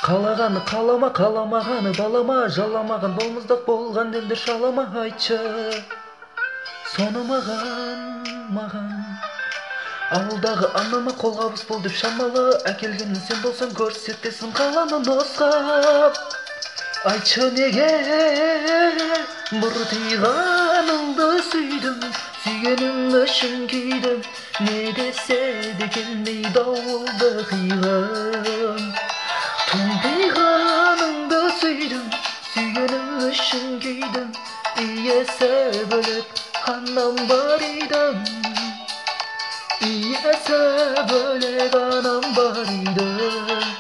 Қалағаны қалама, қаламағаны балама, жаламаған болмыздық болған елдер шалама айтшы. Соны маған ауылдағы анама қолғабыс бол деп шамалы әкелгенін сен болсаң көрсетесің қаланы нұсқап. Айтшы неге бұртиғаныңды сүйдім, сүйгенім үшін күйдім, не десе де келмей дауылды қиғым. Томпиғаныңды сүйдім, сүйгенім үшін күйдім, иесі бөлек анам бар идім, иесі бөлек анам бар идім.